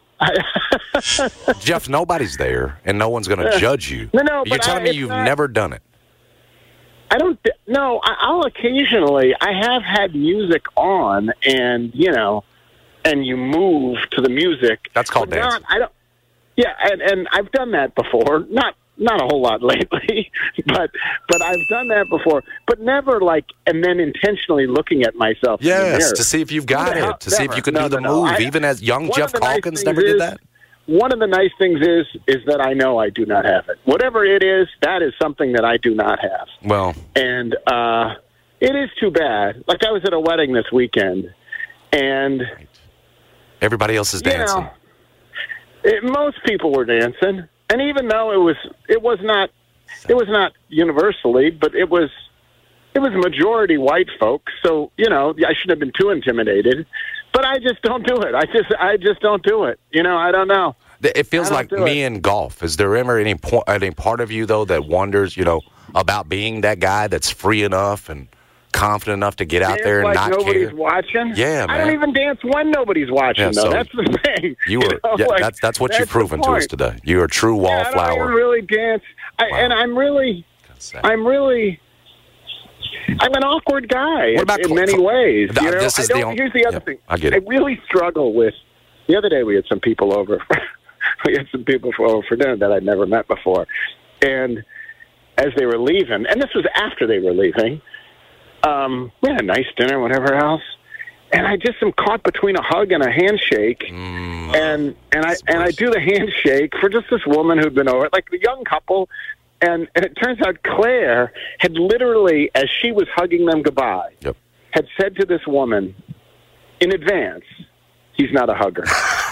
Jeff, nobody's there, and no one's going to judge you. No, no, You're but telling I- me it's you've not- never done it. I don't. No, I- I'll occasionally. I have had music on, and you know, and you move to the music. That's called but not- dancing. I don't. Yeah, and, and I've done that before. Not not a whole lot lately, but but I've done that before. But never like, and then intentionally looking at myself. in the Yes, mirror. to see if you've got Who the hell- it, to see if never. you can No, do the no, no. move. I- Even as young one Jeff of the nice Calkins things never did is- that. One of the nice things is is that I know I do not have it. Whatever it is, that is something that I do not have. Well, And uh, it is too bad. Like I was at a wedding this weekend, and everybody else is you dancing. know, it, most people were dancing, and even though it was it was not it was not universally, but it was it was majority white folks. So you know, I shouldn't have been too intimidated. But I just don't do it. I just I just don't do it. You know, I don't know. It feels I like don't do me in golf. Is there ever any point, any part of you though that wonders, you know, about being that guy that's free enough and confident enough to get out Dance there and like not nobody's care? watching. Yeah, I don't man. even dance when nobody's watching. Yeah, though. so That's the thing. You were, know, yeah, like, that's that's what that's you've the proven to us point. today. You're a true Yeah, I don't wallflower. even really dance, I, and I'm really, I'm really. I'm an awkward guy What about in cl- many cl- ways. Th- You know? this is I the don't, on- here's the other yeah, thing. I get it. I really struggle with. The other day we had some people over. we had some people for, over for dinner that I'd never met before, and as they were leaving, and this was after they were leaving, um, we had a nice dinner, whatever else, and I just am caught between a hug and a handshake, Mm, and and I and I do the handshake for just this woman who'd been over, like the young couple. And, and it turns out Claire had literally, as she was hugging them goodbye, Yep. had said to this woman in advance, he's not a hugger.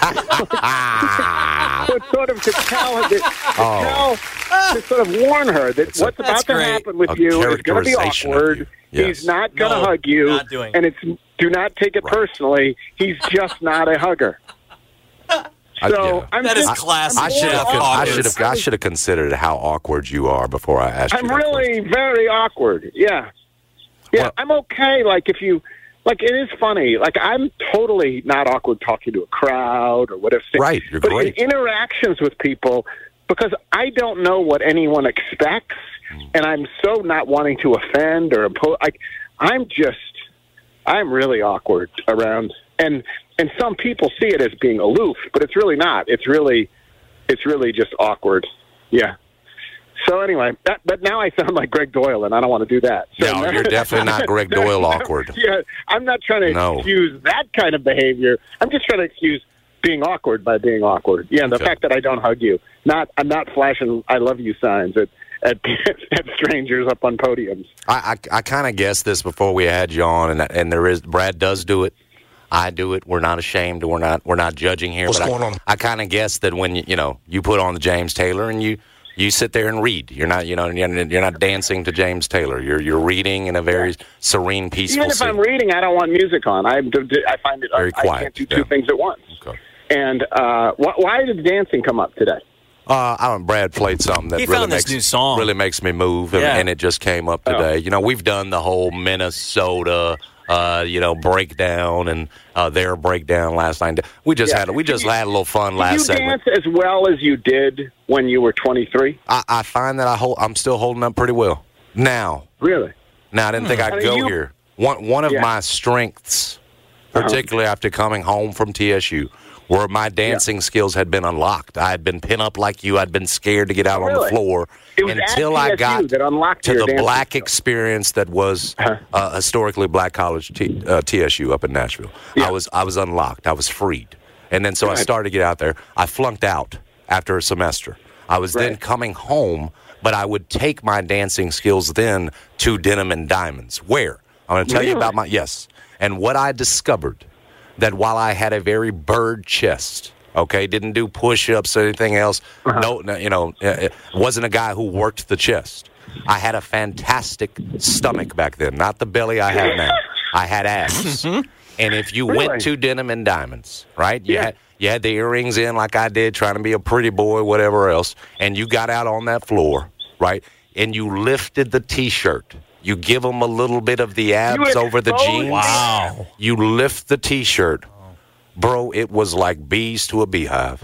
so it's sort of to tell her that, to, Oh. tell, to sort of warn her that It's a- what's about to great. happen with A you is going to be characterization of awkward. you. Yes. He's not going to No, hug you. not doing and it's do not take it Right. personally. He's just not a hugger. I- So yeah. I'm That just, is classic I I'm should more have. I awkward. should have. I should have considered how awkward you are before I asked you. I'm that really question. very awkward. Yeah. Yeah, Well- I'm okay. Like if you, like, it is funny. Like, I'm totally not awkward talking to a crowd or whatever. Right, you're but great. in interactions with people, because I don't know what anyone expects, mm. and I'm so not wanting to offend or impose. Like, I'm just, I'm really awkward around, and and some people see it as being aloof, but it's really not. It's really, it's really just awkward. Yeah. So anyway, that, but now I sound like Greg Doyle, and I don't want to do that. So no, you're definitely not Greg Doyle awkward. Yeah, I'm not trying to no. excuse that kind of behavior. I'm just trying to excuse being awkward by being awkward. Yeah, and the okay. fact that I don't hug you. Not, I'm not flashing "I love you" signs at at, at strangers up on podiums. I I, I kind of guessed this before we had you on, and and there is Brad does do it. I do it. We're not ashamed. We're not we're not judging here. What's but going I, on? I kind of guessed that when you you know you put on the James Taylor and you. You sit there and read. You're not, you know, you're not dancing to James Taylor. You're you're reading in a very serene, peaceful. Even if scene. I'm reading, I don't want music on. I I find it very I, quiet. I can't do two yeah. things at once. Okay. And uh, why, why did dancing come up today? Uh, I don't. Brad played something that he really found makes this new song. really makes me move, and, yeah. and it just came up today. Oh. You know, we've done the whole Minnesota. Uh, you know, breakdown and uh, their breakdown last night. We just yeah. had we just you, had a little fun did last you segment. Dance as well as you did when you were twenty-three? I, I find that I hold, I'm still holding up pretty well now. Really? Now I didn't hmm. think I'd I mean, go you, here. One one of yeah. my strengths, particularly uh-huh. after coming home from T S U, where my dancing yeah. skills had been unlocked. I had been pin up like you. I'd been scared to get out really? on the floor until I got that unlocked to the black skills. experience that was uh-huh. uh, historically black college T, uh, T S U up in Nashville. Yeah. I was I was unlocked. I was freed, and then so right. I started to get out there. I flunked out after a semester. I was right. then coming home, but I would take my dancing skills then to Denim and Diamonds. Where I'm going to tell really? you about my yes, and what I discovered. That while I had a very bird chest, okay, didn't do push-ups or anything else, uh-huh. no, no, you know, it wasn't a guy who worked the chest. I had a fantastic stomach back then, not the belly I have now. I had abs. And if you really? went to Denim and Diamonds, right, you, yeah. had, you had the earrings in like I did, trying to be a pretty boy, whatever else, and you got out on that floor, right, and you lifted the T-shirt. You give them a little bit of the abs over the jeans. Wow. You lift the T-shirt. Bro, it was like bees to a beehive.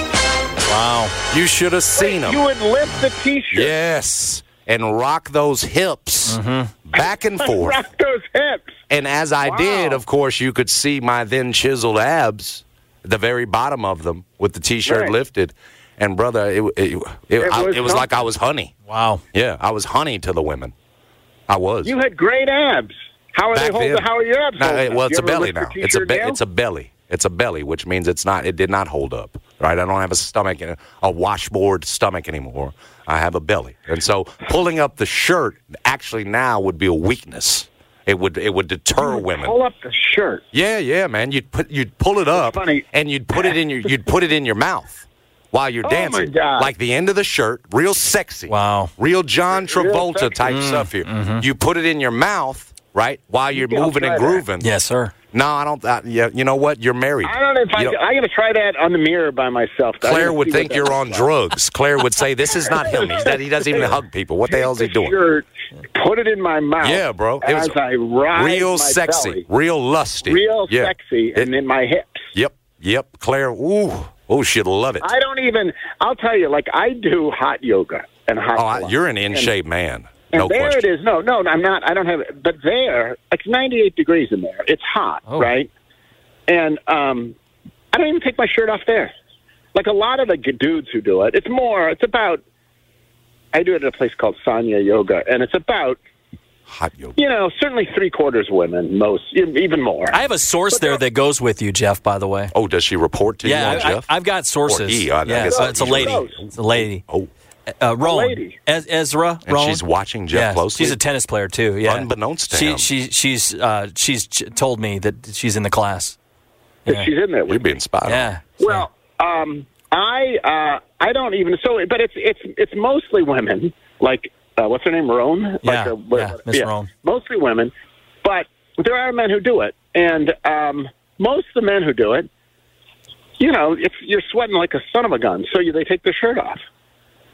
Wow. You should have seen them. You would lift the T-shirt. Yes. And rock those hips mm-hmm. back and forth. Rock those hips. And as I wow. did, of course, you could see my then chiseled abs, the very bottom of them, with the T-shirt right. lifted. And, brother, it, it, it, it, I, was, it was like I was honey. Wow. Yeah, I was honey to the women. I was. You had great abs. How are Back they holding? How are your abs? No, holding well, it's a belly now. It's a be- it's a belly. It's a belly, which means it's not. It did not hold up. Right. I don't have a stomach, a washboard stomach anymore. I have a belly, and so pulling up the shirt actually now would be a weakness. It would it would deter would women. Pull up the shirt. Yeah, yeah, man. You'd put you'd pull it up, funny. and you'd put it in your you'd put it in your mouth. While you're oh dancing, my God. like the end of the shirt, real sexy. Wow. Real John Travolta real type mm, stuff here. Mm-hmm. You put it in your mouth, right, while you're yeah, moving and grooving. That. Yes, sir. No, I don't. Uh, yeah, you know what? You're married. I don't know if I, I'm going to try that on the mirror by myself. Claire would think you're on like. drugs. Claire would say, this is not him. He's not, he doesn't even hug people. What the hell is he doing? Shirt, put it in my mouth. Yeah, bro. It was as I ride real my sexy. belly. Real lusty. Real yeah. sexy. And it, in my hips. Yep. Yep. Claire, ooh. Oh, she'd love it. I don't even, I'll tell you, like, I do hot yoga and hot Oh, I, you're an in-shape man. And no there question. it is. No, no, I'm not. I don't have it. But there, it's ninety-eight degrees in there. It's hot, oh. right? And um, I don't even take my shirt off there. Like a lot of the dudes who do it, it's more, it's about, I do it at a place called Sanya Yoga, and it's about, hot yoga. You know, certainly three-quarters women, most, even more. I have a source but there that goes with you, Jeff, by the way. Oh, does she report to yeah, you, I, Jeff? I, I've got sources. Or he, I, yeah, I guess so it's a lady. Gross. It's a lady. Oh. Uh, Rowan. lady. Ez- Ezra. And Rowan. she's watching Jeff yeah, closely? She's a tennis player, too. Yeah. Unbeknownst to she, him. She, she's uh, she's ch- told me that she's in the class. Yeah. She's in there. You're being spot on. Yeah. Well, um, I uh, I don't even so, but it's it's it's mostly women. Like uh, what's her name, Roan? Yeah, like, uh, yeah, Miss yeah, Roan. Mostly women, but there are men who do it, and um, most of the men who do it, you know, if you're sweating like a son of a gun, so you, they take their shirt off.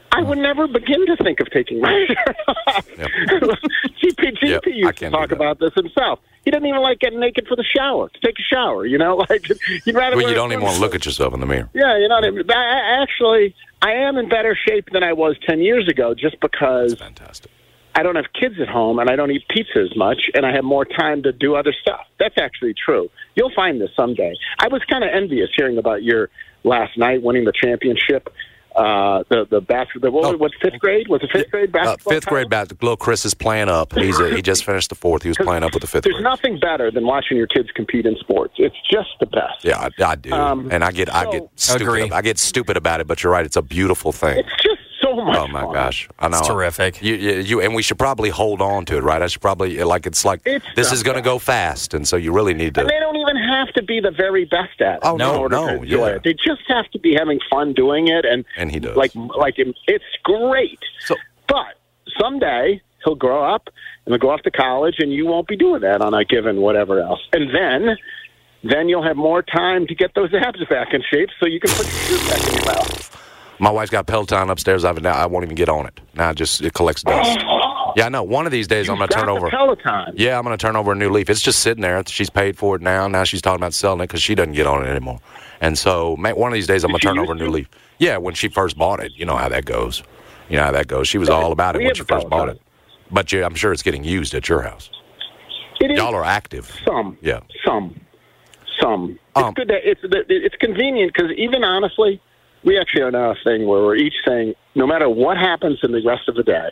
I would never begin to think of taking my shirt off. Yep. G P, G P yep, used to talk about this himself. He doesn't even like getting naked for the shower, to take a shower, you know? Like, you'd rather well, wear you don't even want to suit. look at yourself in the mirror. Yeah, you know what I mean? I, I actually, I am in better shape than I was ten years ago just because That's fantastic. I don't have kids at home and I don't eat pizza as much and I have more time to do other stuff. That's actually true. You'll find this someday. I was kind of envious hearing about your last night winning the championship. Uh, the the basketball. What, oh. what fifth grade? Was it fifth grade basketball? Uh, fifth grade basketball. Little Chris is playing up. He's a, he just finished the fourth. He was playing up with the fifth. There's grade. nothing better than watching your kids compete in sports. It's just the best. Yeah, I, I do, Um, and I get I so- get stupid. Agree. I get stupid about it. But you're right. It's a beautiful thing. It's just so much Oh my fun. gosh, I know. It's terrific. You, you, you, and we should probably hold on to it, right? I should probably like it's like It's this not is going to go fast, and so you really need to. And they don't even have to be the very best at it. Oh, in no, order no, to enjoy yeah. it. They just have to be having fun doing it, and And he does. Like, like it's great. So- but someday he'll grow up and he'll go off to college, and you won't be doing that on a given whatever else. And then, then you'll have more time to get those abs back in shape, so you can put your shoes back in your mouth. My wife's got Peloton upstairs. I've now I won't even get on it. Now it just it collects dust. Yeah, I know. One of these days You've I'm going to got turn the over. Peloton. Yeah, I'm going to turn over a new leaf. It's just sitting there. She's paid for it now. Now she's talking about selling it because she doesn't get on it anymore. And so ma- one of these days I'm going Did to she turn over a used new to? leaf. Yeah, when she first bought it. You know how that goes. You know how that goes. She was all about it We when have she a first bought Peloton. it. But you, I'm sure it's getting used at your house. It is Y'all are active. some. Yeah. Some. Some. It's Um, good that it's it's convenient because even honestly, we actually are now a thing where we're each saying, no matter what happens in the rest of the day,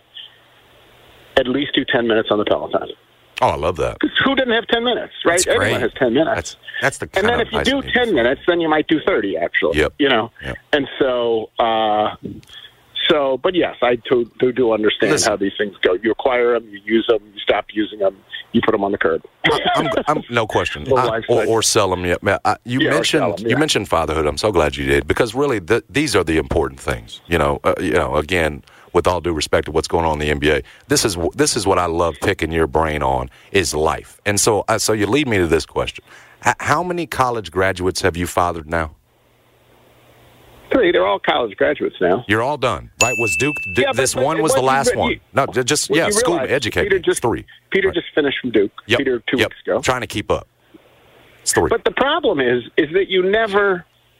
at least do ten minutes on the Peloton. Oh, I love that. Because who doesn't have ten minutes, right? That's great. Everyone has ten minutes. That's that's the and kind then of if you nice do thing. ten minutes, then you might do thirty, actually. Yep. You know? Yep. And so, uh, so, but yes, I do, do, do understand Listen. how these things go. You acquire them, you use them, you stop using them, you put them on the curb. I'm, I'm, no question. Or I- life's or, like- or sell them. Yeah, man, I- you Yeah, or mentioned sell 'em, you yeah. mentioned fatherhood. I'm so glad you did because really th- these are the important things. You know, uh, you know. Again, with all due respect to what's going on in the N B A, this is wh- this is what I love picking your brain on is life. And so, uh, so you lead me to this question: H- How many college graduates have you fathered now? Three, they're all college graduates now. You're all done, right? Was Duke? D- Yeah, but- this but one was what the you- last but one. you- No, j- just Well, yeah. you School realize educate Peter me. just It's three. Peter Right. just finished from Duke. Yep. Peter two yep. weeks ago. Trying to keep up. It's three. But the problem is, is that you never,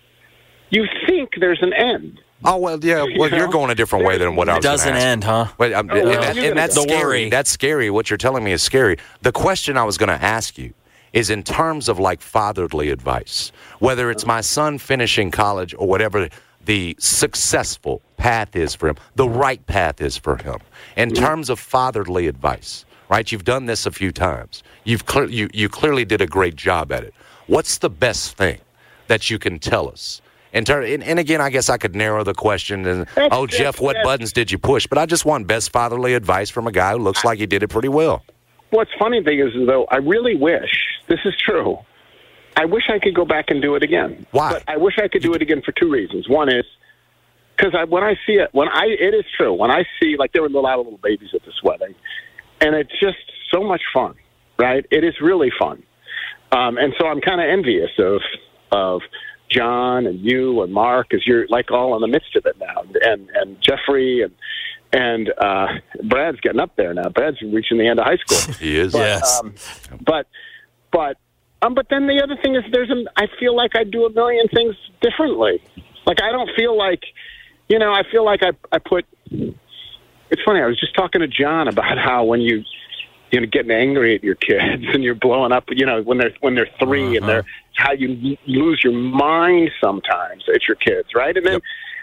you think there's an end. Oh well, yeah. Well, You you're know? going a different way than what I was gonna Doesn't ask. end, huh? Well, I'm, Oh, and, well, that, you're and that's gonna- The scary. worry. That's scary. What you're telling me is scary. The question I was going to ask you is in terms of like fatherly advice, whether it's my son finishing college or whatever the successful path is for him, the right path is for him. In terms of fatherly advice, right? You've done this a few times. You've clear, you you clearly did a great job at it. What's the best thing that you can tell us? In ter- and, and again, I guess I could narrow the question and, That's- oh, Jeff, what that's- buttons did you push? But I just want best fatherly advice from a guy who looks like he did it pretty well. What's funny thing is, though, I really wish, this is true, I wish I could go back and do it again. Why? But I wish I could do it again for two reasons. One is, because I, when I see it, when I, it is true, when I see, like there were a lot of little babies at this wedding, and it's just so much fun, right? It is really fun. Um, and so I'm kind of envious of, of John and you and Mark, as you're like all in the midst of it now, and, and Jeffrey and, and uh, Brad's getting up there now. Brad's reaching the end of high school. He is. But, Yes. Um, but, but, um, but then the other thing is, there's an. I feel like I do a million things differently. Like I don't feel like, you know, I feel like I, I put. It's funny. I was just talking to John about how when you, you know, getting angry at your kids and you're blowing up, you know, when they're when they're three Uh-huh. and they're how you l- lose your mind sometimes at your kids, right? And then Yep.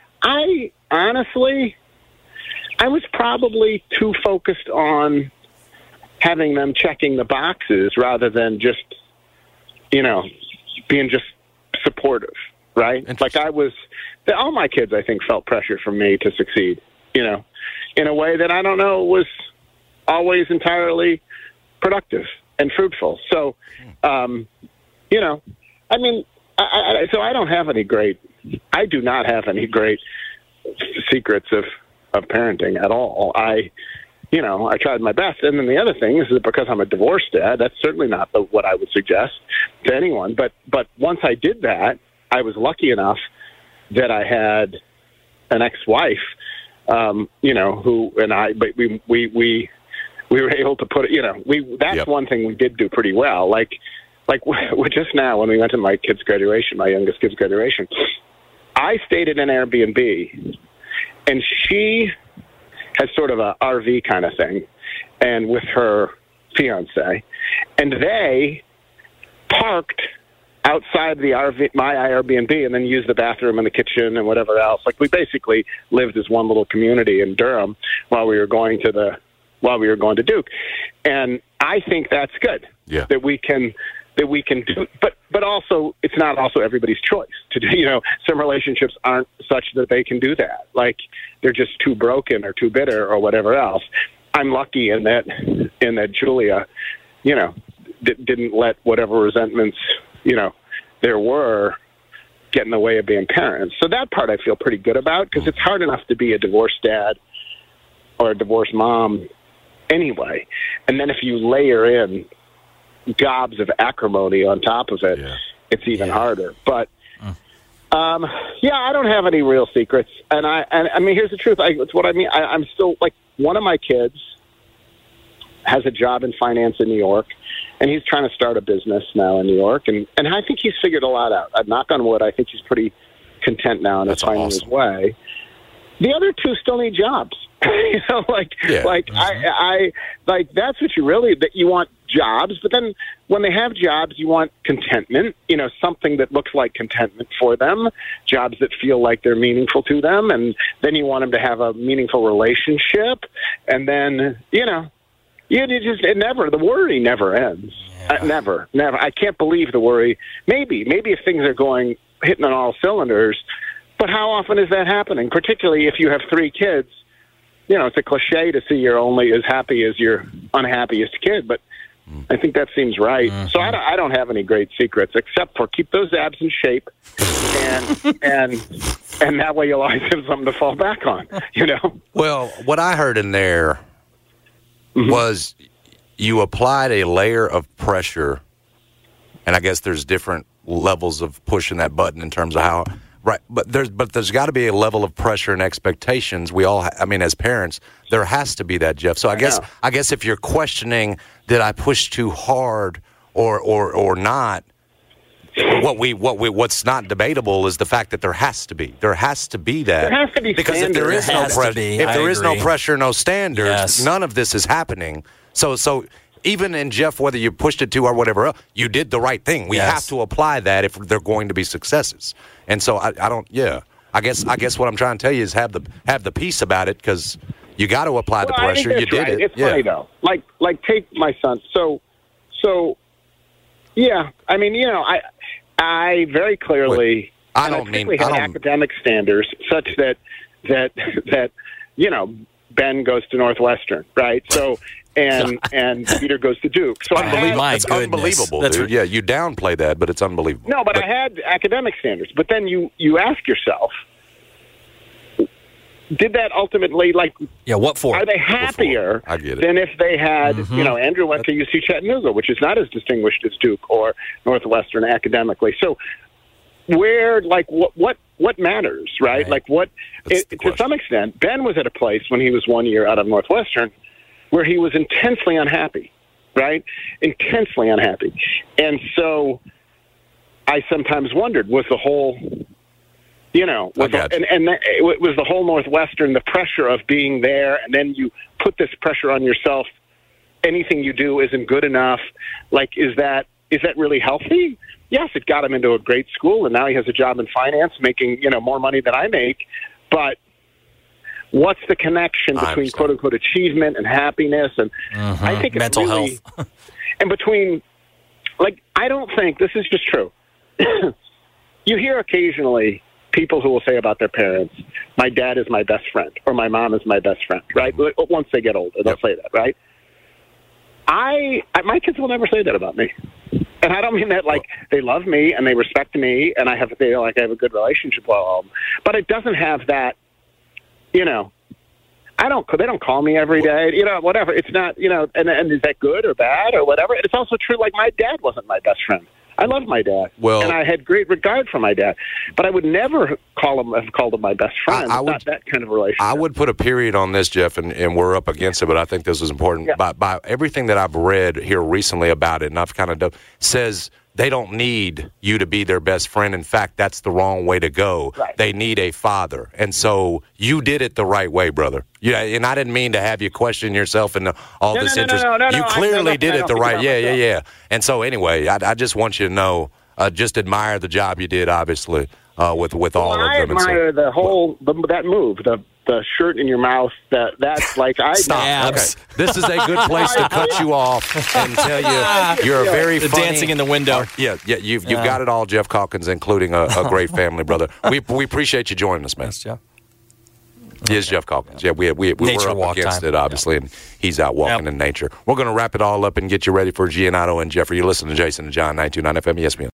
I honestly, I was probably too focused on having them checking the boxes rather than just, you know, being just supportive, right? Like I was, all my kids, I think, felt pressure from me to succeed, you know, in a way that I don't know was always entirely productive and fruitful. So, um, you know, I mean, I, I, so I don't have any great, I do not have any great secrets of, of parenting at all. I, you know, I tried my best. And then the other thing is that because I'm a divorced dad, that's certainly not the, what I would suggest to anyone. But, but once I did that, I was lucky enough that I had an ex-wife um, you know, who and I, but we we we we were able to put it. You know, we that's yep. one thing we did do pretty well. Like like we just now when we went to my kid's graduation, my youngest kid's graduation, I stayed at an Airbnb, and she has sort of a R V kind of thing, and with her fiance, and they parked outside the R V, my Airbnb, and then used the bathroom and the kitchen and whatever else. Like we basically lived as one little community in Durham while we were going to the while we were going to Duke, and I think that's good. Yeah. That we can that we can do, but but also it's not also everybody's choice to do. You know, some relationships aren't such that they can do that. Like they're just too broken or too bitter or whatever else. I'm lucky in that in that Julia, you know, d- didn't let whatever resentments, you know, there were get in the way of being parents. So that part I feel pretty good about because it's hard enough to be a divorced dad or a divorced mom anyway. And then if you layer in gobs of acrimony on top of it, yeah. it's even yeah. harder. But, um, yeah, I don't have any real secrets. And I, and I mean, here's the truth. I, it's what I mean. I, I'm still like one of my kids has a job in finance in New York, and he's trying to start a business now in New York. And, and I think he's figured a lot out. I knock on wood. I think he's pretty content now and is finding awesome. his way. The other two still need jobs. you know, like, yeah. like mm-hmm. I, I, like that's what you really, that you want jobs, but then when they have jobs, you want contentment, you know, something that looks like contentment for them, jobs that feel like they're meaningful to them. And then you want them to have a meaningful relationship. And then, you know, you just, it never, the worry never ends. Yeah. Uh, never, never. I can't believe the worry. Maybe, maybe if things are going, hitting on all cylinders, but how often is that happening? Particularly if you have three kids. You know, it's a cliche to see you're only as happy as your unhappiest kid, but mm. I think that seems right. Mm-hmm. So I don't, I don't have any great secrets except for keep those abs in shape, and and and that way you'll always have something to fall back on. You know. Well, what I heard in there mm-hmm. was you applied a layer of pressure, and I guess there's different levels of pushing that button in terms of how. Right, but there's but there's got to be a level of pressure and expectations. We all, ha- I mean, as parents, there has to be that, Jeff. So I, I guess know. I guess if you're questioning, did I push too hard or or or not? What we what we what's not debatable is the fact that there has to be there has to be that there has to be because standards. if there is no pressure, if I there is agree. no pressure, no standards, yes. none of this is happening. So so. Even in Jeff, whether you pushed it too or whatever, you did the right thing. We yes. have to apply that if they're going to be successes. And so I, I don't. Yeah, I guess I guess what I'm trying to tell you is have the have the peace about it because you got to apply well, the pressure. I think you did right. it. It's yeah. funny though. Like like take my son. So so yeah. I mean, you know, I I very clearly. Wait, I don't I mean we have I don't, academic standards such that that that you know Ben goes to Northwestern, right? So. And and Peter goes to Duke. So I had, My it's goodness. unbelievable, That's dude. Right. Yeah, you downplay that, but it's unbelievable. No, but, but I had academic standards. But then you, you ask yourself, did that ultimately, like, yeah, what for? Are they happier I get it. than if they had, mm-hmm. you know, Andrew went to U C Chattanooga, which is not as distinguished as Duke or Northwestern academically. So where, like, what what, what matters, right? right. Like, what, it, to some extent, Ben was at a place when he was one year out of Northwestern where he was intensely unhappy, right? Intensely unhappy. And so I sometimes wondered, was the whole, you know, was the, and, and it was the whole Northwestern, the pressure of being there, and then you put this pressure on yourself, anything you do isn't good enough. Like, is that is that really healthy? Yes, it got him into a great school, and now he has a job in finance, making, you know, more money than I make, but what's the connection between quote unquote achievement and happiness? And mm-hmm. I think it's mental really, health. and between, like, I don't think this is just true. You hear occasionally people who will say about their parents, my dad is my best friend or my mom is my best friend, right? Mm-hmm. Once they get older, they'll yep. say that, right? I, I, my kids will never say that about me. And I don't mean that like they love me and they respect me and I have, they like I have a good relationship with all of them, but it doesn't have that, you know, I don't, they don't call me every day, you know, whatever. It's not, you know, and, and is that good or bad or whatever? It's also true, like, my dad wasn't my best friend. I love my dad, well, and I had great regard for my dad. But I would never call him have called him my best friend. I, I it's would, not that kind of relationship. I would put a period on this, Jeff, and, and we're up against it, but I think this is important. Yeah. By, by everything that I've read here recently about it, and I've kind of done, says they don't need you to be their best friend. In fact, that's the wrong way to go. Right. They need a father. And so you did it the right way, brother. Yeah, and I didn't mean to have you question yourself and all no, this no, interest. No, no, no, you no, clearly I, did I it the right way. Yeah, yeah, yeah. And so anyway, I, I just want you to know, uh, just admire the job you did, obviously, uh, with, with all well, of I them. admire and so, the whole, the, that move, the the shirt in your mouth, that that's like I Stop. Okay. This is a good place to cut you off and tell you you're a very the funny, dancing in the window. Uh, yeah, yeah, you've you've got it all, Jeff Calkins, including a, a great family, brother. We we appreciate you joining us, man. Yes, Jeff. He is Jeff Calkins. Yeah, we we, we Nature were up walk against time. it, obviously, and he's out walking Yep. in nature. We're going to wrap it all up and get you ready for Giannotto and Jeffrey. You listen to Jason and John, nine two nine F M E S P N.